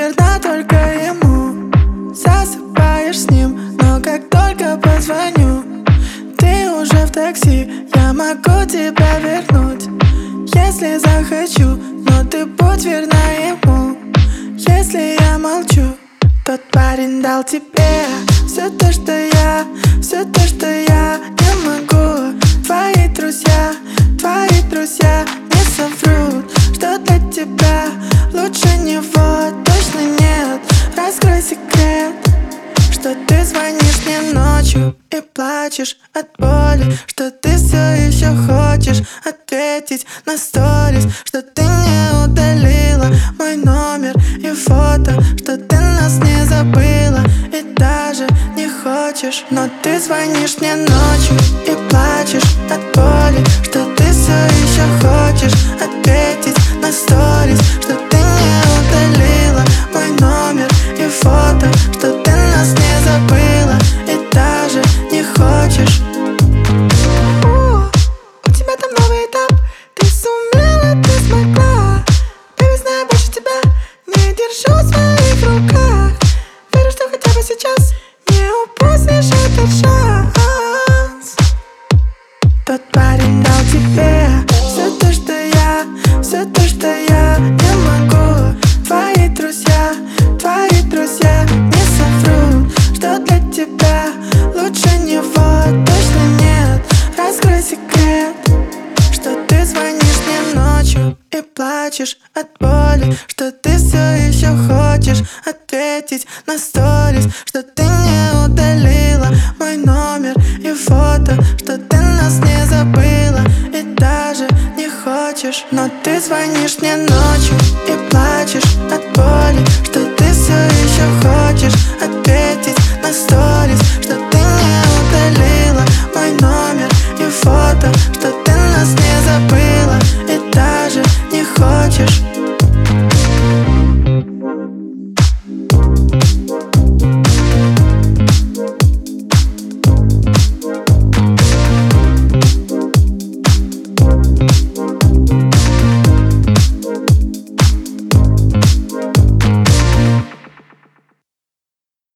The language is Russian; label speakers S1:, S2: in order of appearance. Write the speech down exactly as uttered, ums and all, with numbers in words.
S1: верна только ему. Засыпаешь с ним, но как только позвоню, ты уже в такси, я могу тебя вернуть, если захочу, но ты будь верна ему. Если я молчу, тот парень дал тебе все то, что я, все то, что я не могу. Твои друзья, твои друзья не соврут, что для тебя лучше него точно нет. Раскрой секрет, что ты звонишь мне ночью и плачешь от боли, что ты все еще хочешь ответить на сторис, что ты не удалила мой номер и фото, что ты нас не забыла и даже не хочешь. Но ты звонишь мне ночью и плачешь от боли, что ты все еще хочешь ответить на сторис, что ты не удалила мой номер и фото, что ты нас не забыла и даже не хочешь. О, у тебя там новый этап, ты сумела, ты смогла. Baby, знаю, больше тебя не держу в своих руках. Верю, что хотя бы сейчас не упустишь этот шанс. Тот парень дал тебе все то, что я, все то, что я не могу. Твои друзья, твои друзья не соврут, что для тебя лучше него точно нет. Раскрой секрет, что ты звонишь мне ночью и плачешь от боли, что ты все еще хочешь ответить на сторис, что ты не удалила мой номер и фото, что ты нас не забыла и даже не хочешь. Но ты звонишь мне ночью и плачешь от боли, что ты все еще хочешь ответить на сторис, что ты не удалила мой номер и фото, что ты